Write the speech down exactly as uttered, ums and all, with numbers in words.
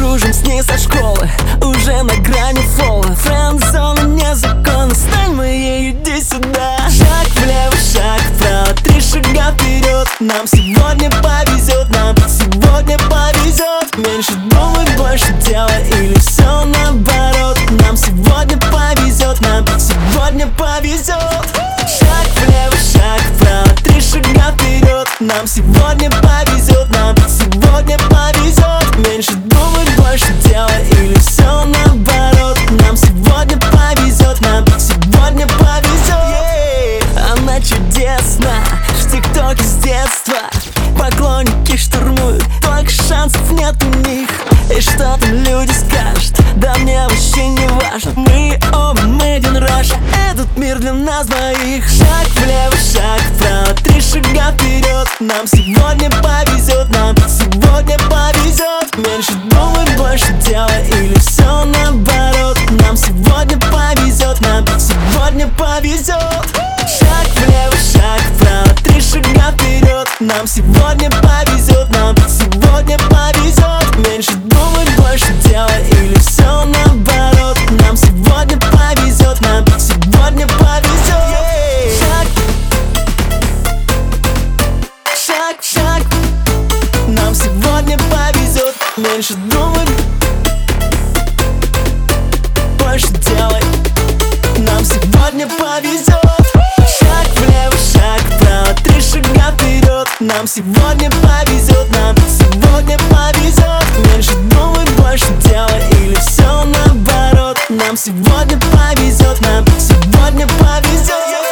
дружим с ней со школы, уже на грани фола. Френд-зона незаконна, стань моей, иди сюда. Шаг влево, шаг вправо, три шага вперед. Нам сегодня повезет, нам сегодня повезет. Меньше думай, больше делай, или все наоборот. Нам сегодня повезет, нам сегодня повезет. Шаг влево, шаг вправо, три шага вперед. Нам сегодня повезет, нам сегодня повезет. Меньше думай, больше делай, или все наоборот. Нам сегодня повезет, нам сегодня повезет. Она чудесна, в ТикТоке с детства. Поклонники штурмуют, только шансов нет у них. И что там люди скажут, да мне вообще не важно. Мы оба made in Russia, этот мир для нас двоих. Шаг влево, шаг вправо, три шага вперед. Нам сегодня повезет, нам сегодня повезет. Меньше думай, больше делай, или все наоборот. Нам сегодня повезет, нам сегодня повезет. Шаг влево, шаг вправо, три шага вперед. Нам сегодня повезет, нам сегодня повезет. Меньше думай, больше делай, или все наоборот. Нам сегодня повезет, нам сегодня повезет. Шаг, шаг, шаг. Нам сегодня повезет. Меньше думай, больше делай. Нам сегодня повезет. Шаг влево, шаг вправо, три шага вперед. Нам сегодня повезет, нам сегодня повезет. Меньше думай, больше делай, или все наоборот. Нам сегодня повезет, нам сегодня повезет.